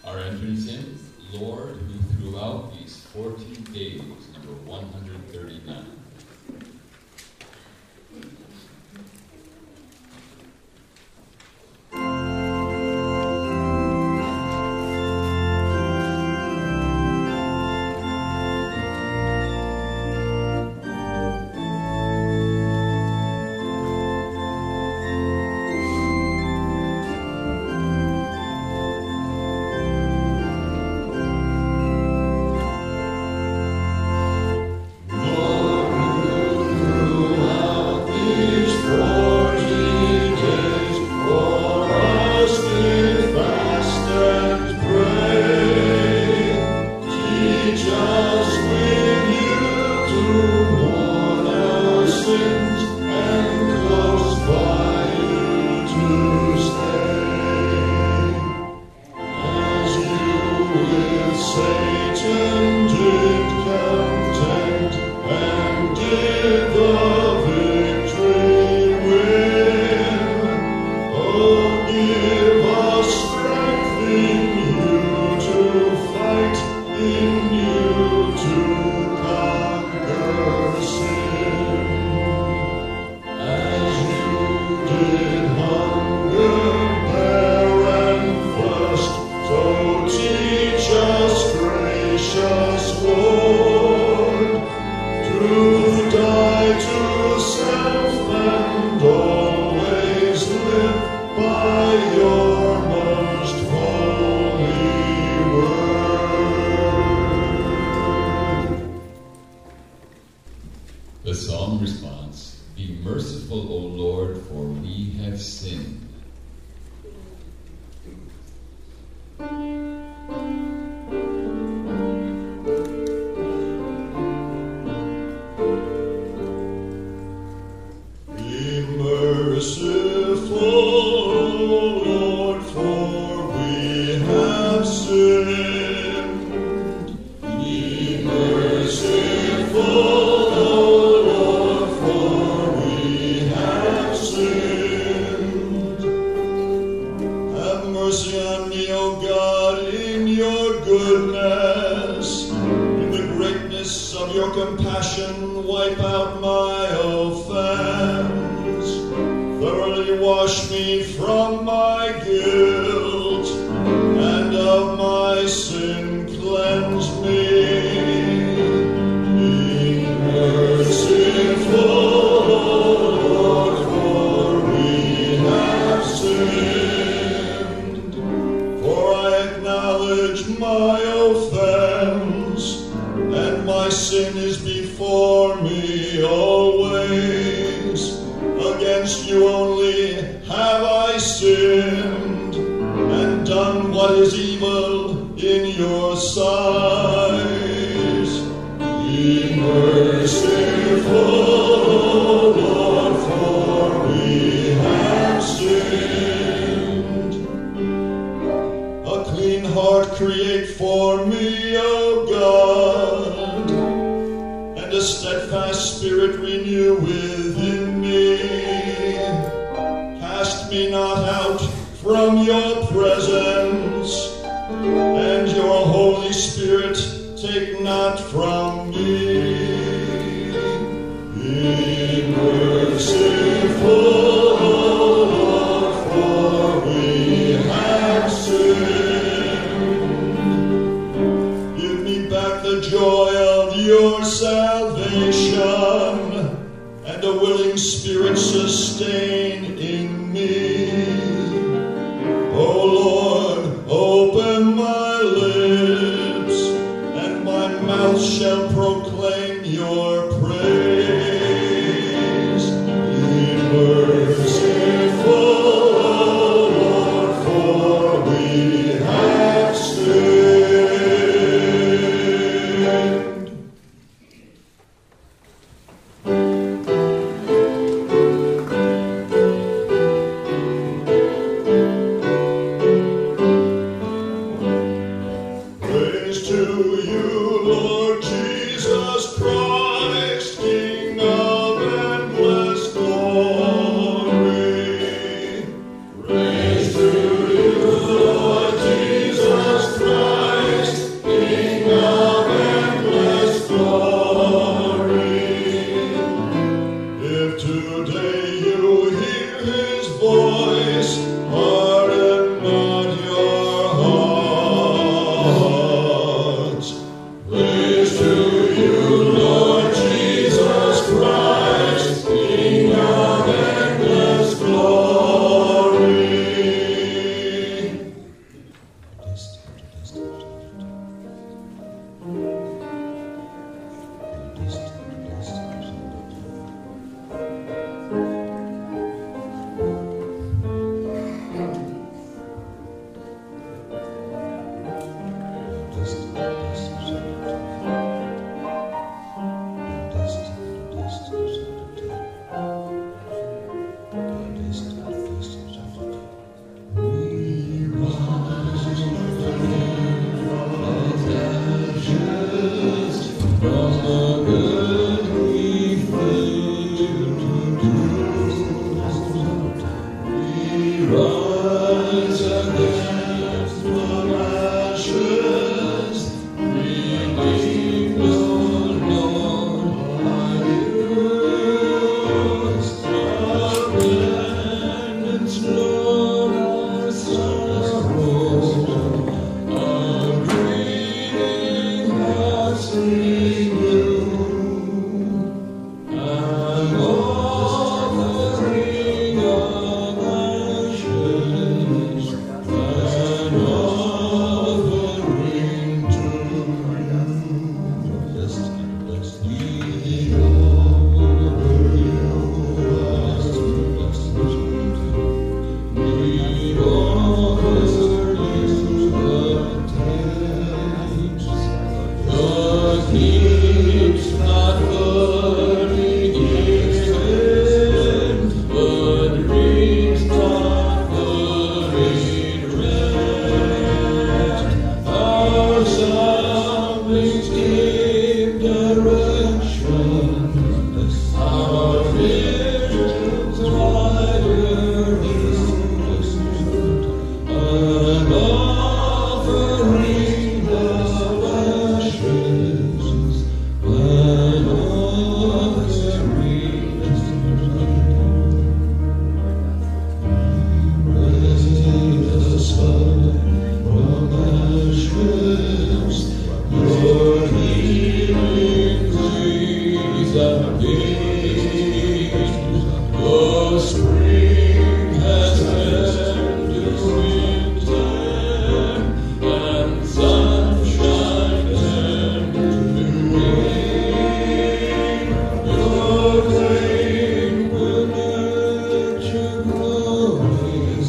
Our entrance in, Lord, who throughout these 40 days, number 139. The psalm response, "Be merciful, O Lord, for we have sinned." Be merciful, O Lord, for we have sinned. Be merciful, mercy on me, O God, in your goodness. In the greatness of your compassion, wipe out my offense. Thoroughly wash me from my guilt, and of my sin cleanse me. Be merciful, Lord, for we have sinned. Acknowledge my offense, and my sin is before me always. Against you only have I sinned, and done what is evil in your sight. Be merciful, Lord, for we have sinned. A clean heart create for me, O God, and a steadfast spirit renew within me. Cast me not out from your presence, and your Holy Spirit take not from me. Be merciful, Lord, for we have sinned. Give me back the joy of your salvation, and a willing spirit sustain in me. O Lord, open my lips, and my mouth shall proclaim your praise. Be lips, harden not your hearts. Praise to you, Lord Jesus Christ, King of endless glory. Rise again from ashes, redeemed, O Lord, by you. Our penance, Lord, our sorrow, our greeting has renewed, and offering of ashes, an offering to keeps not burning in, but reaps not burning rest. Our sufferings give direction, our visions wider view, an offering of ashes, an offering. Raise us up from ashes, your healing breeze appears. Oh, spring has ended winter, and sunshine turned to rain. Your rain will nurture growing,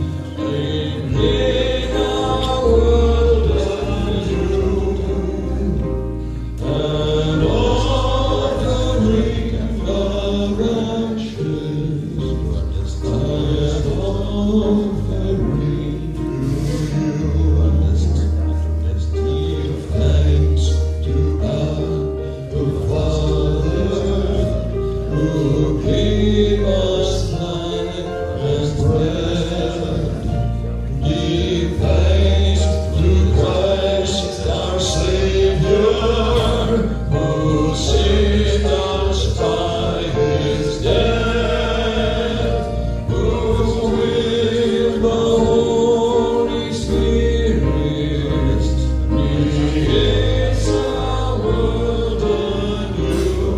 in our world anew, an offering of ashes, an offering to you. Give thanks to God the Father, who gave us life and breath. Give thanks to Christ our Savior, who saved us by His death, who with the Holy Spirit creates our world anew,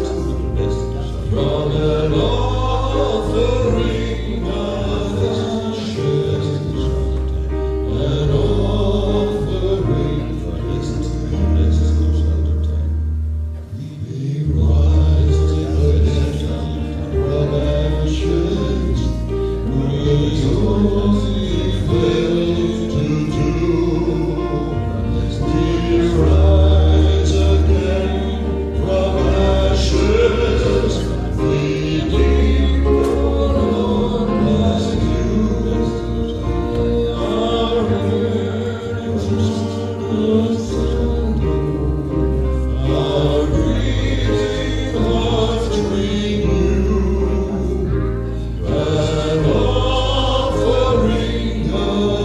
from an offering of ashes, an offering. We rise again from ashes, we only fail to do. We rise again from ashes, redeemed, O Lord, by you. Our earnings was our greeting hearts renew, an offering of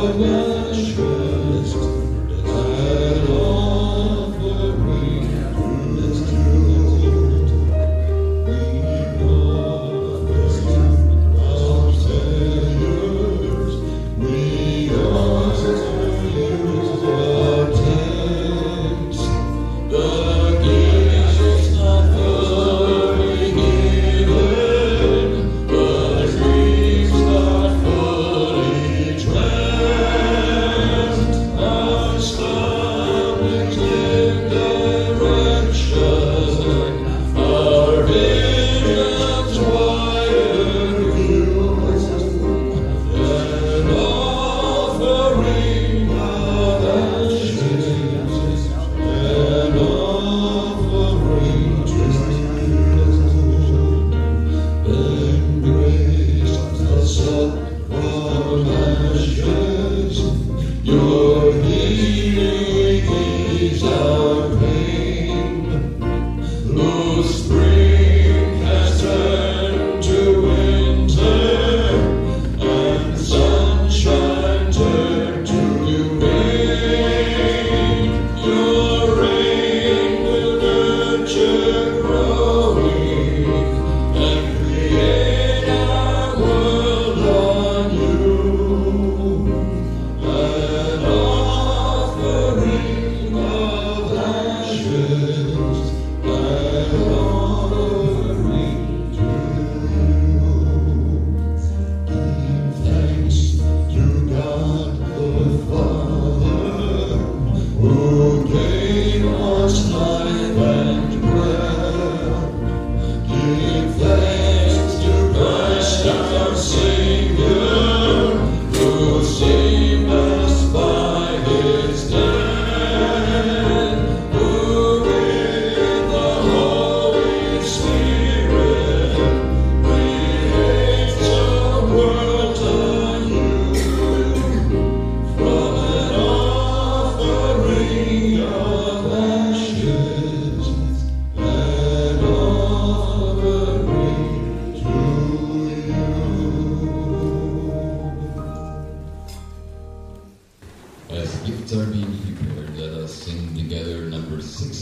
As gifts are being prepared, let us sing together number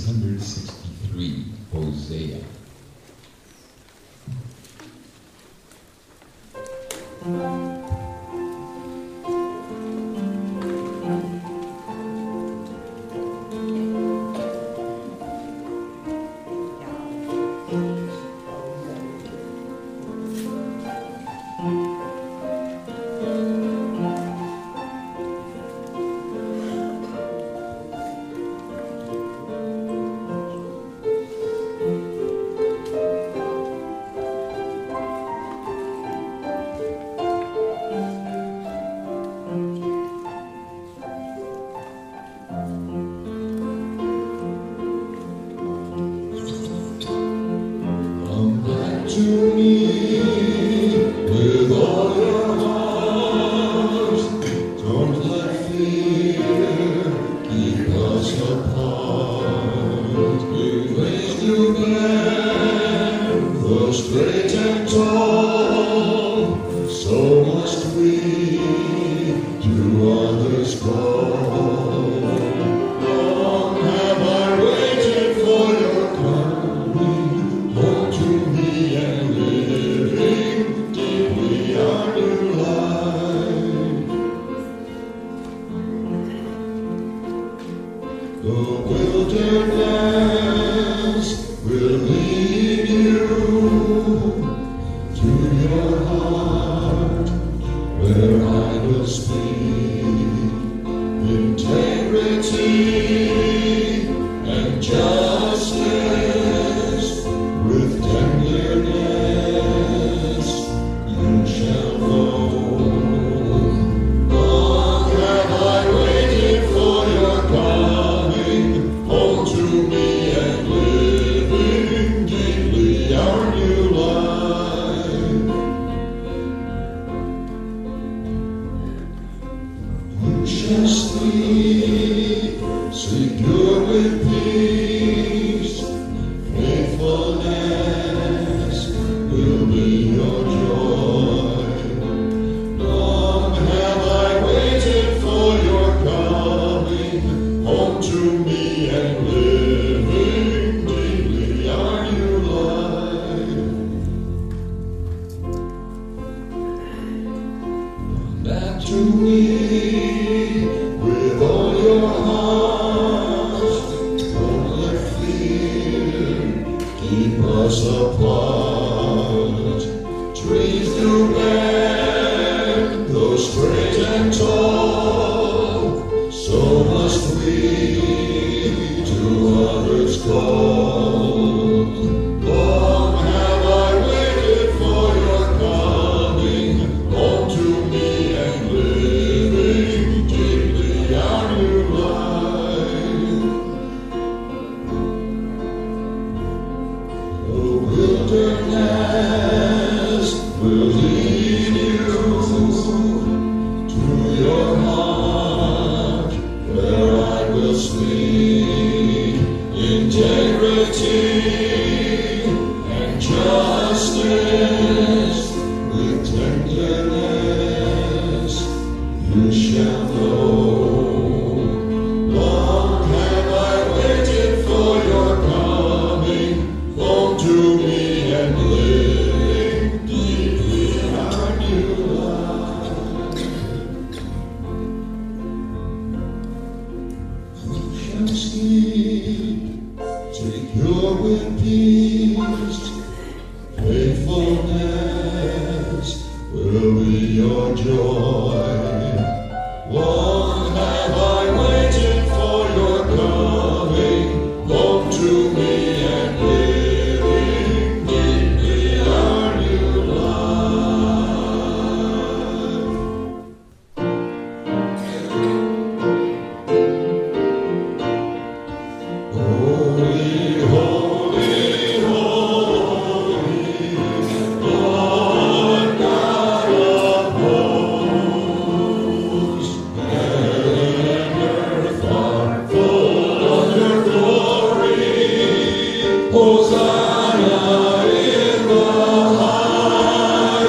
663, Hosea.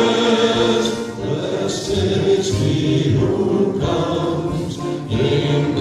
Blessed is he who comes in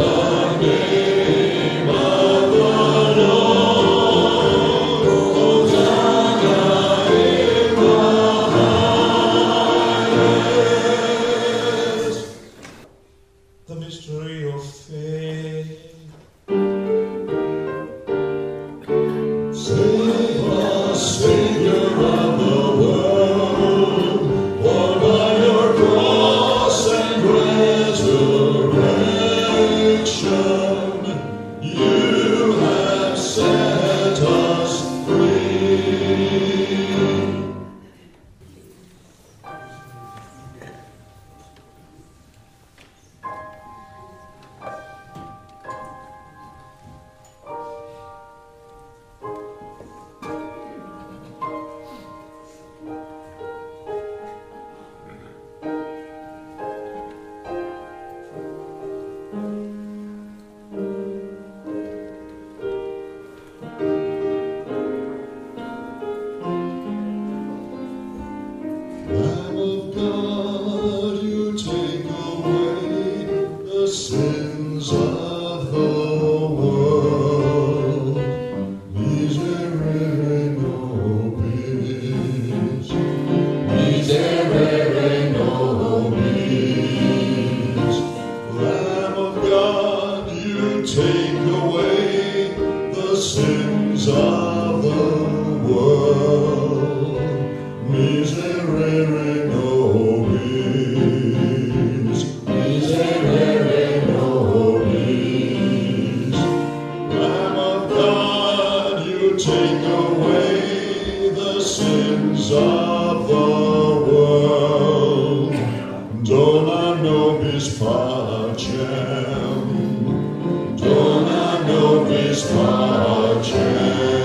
nobis pacem, dona nobis pacem.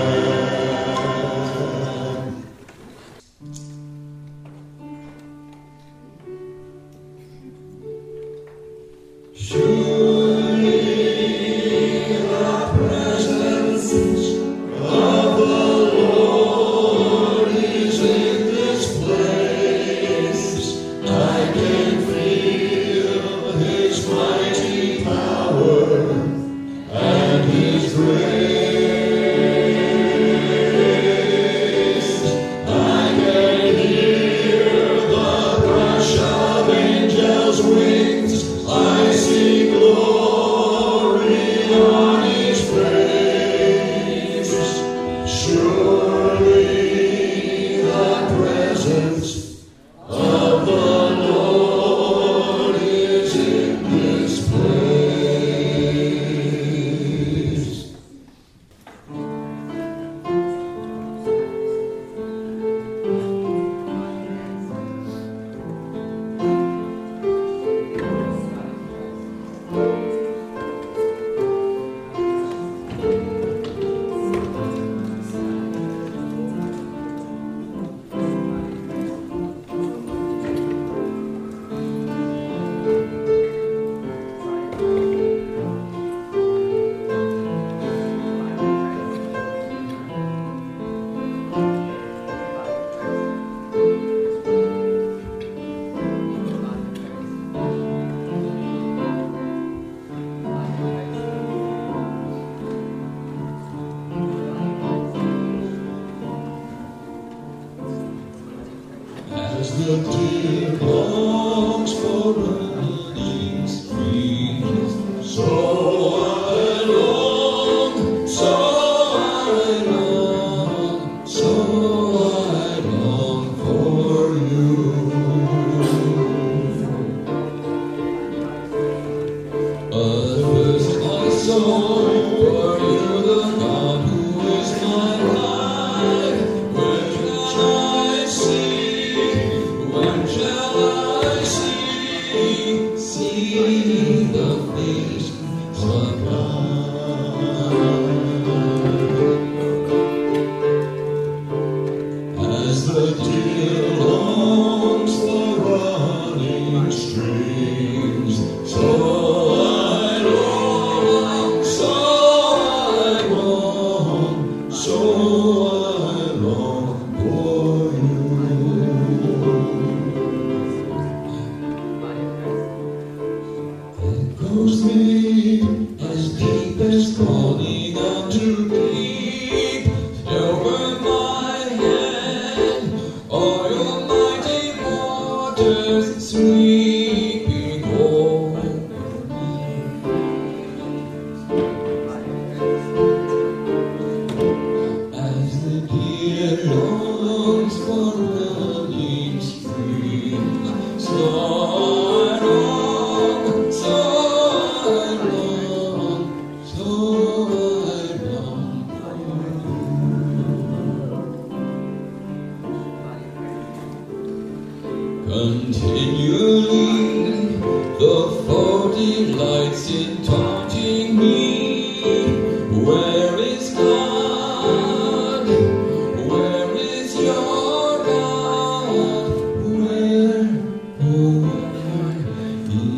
As the deer longs for running streams, so I long, so I long, so I long for you. Athirst my soul for you, the God who is my life. When shall I see? When shall I see the face of God? As the deer longs for running streams, so I long, so I long, so I long for you. Echoes me as deep as calling unto deep. Over my head, all your mighty waters sweeping over me. As the deer longs for running streams, so I long, so I long, so I long for you. Continually the foe delights in taunting me. Where is God? Where is your God? Where, oh where is you?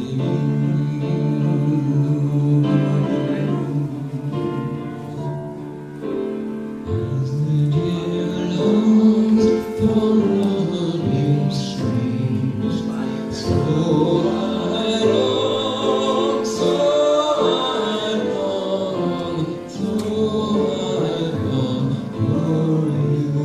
As the deer longs for running streams, so I long, so I long, so I long for you.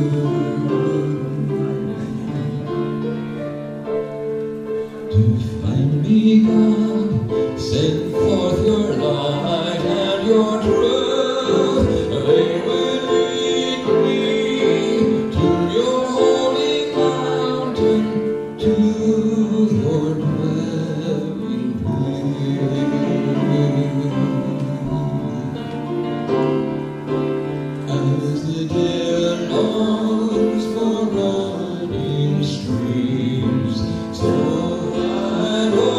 To find me, God, send forth your light and your truth. They will lead me to your holy mountain, to your dwelling place. As the deer longs for running streams, so I long.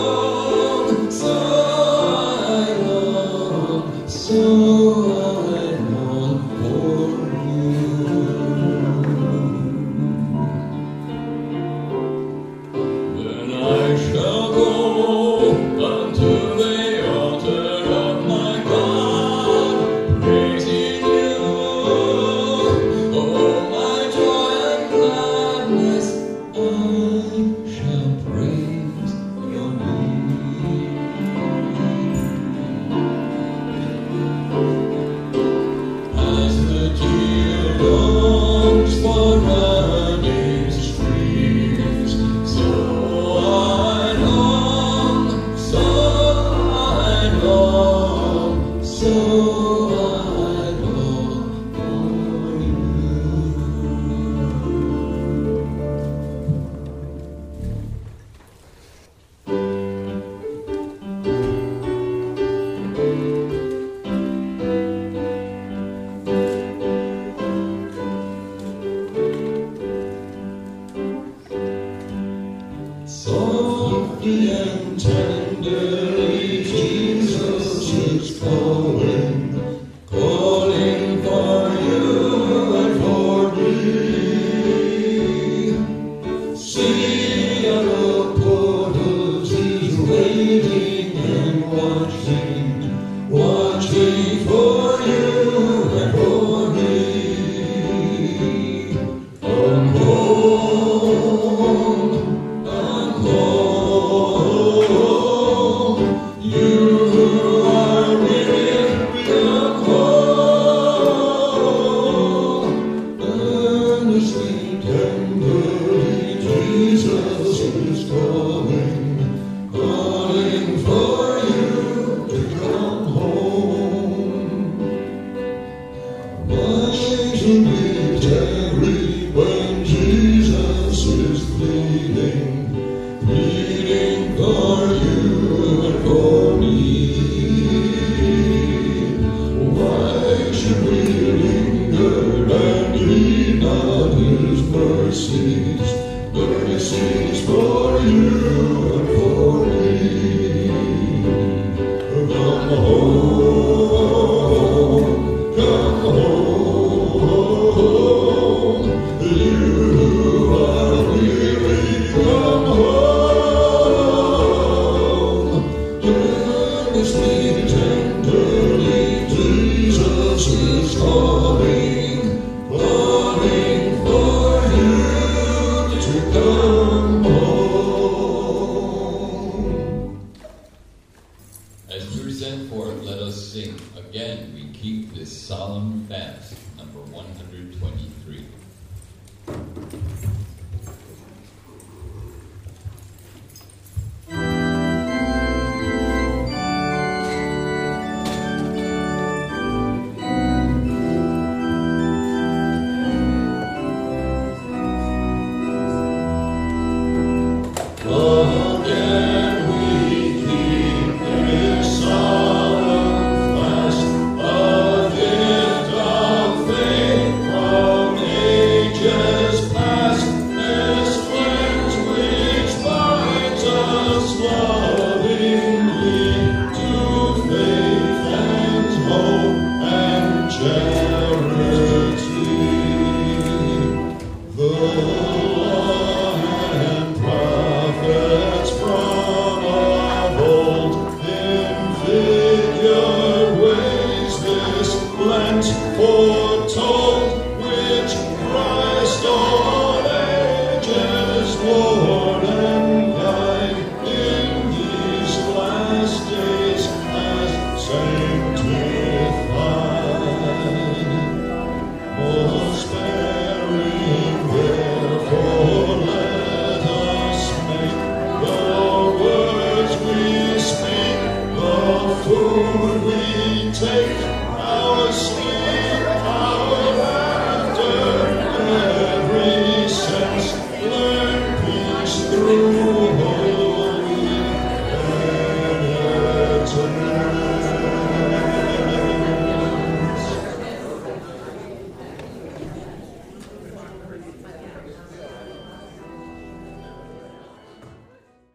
sent forth, let us sing. Again, we keep this solemn fast, number 123. Oh,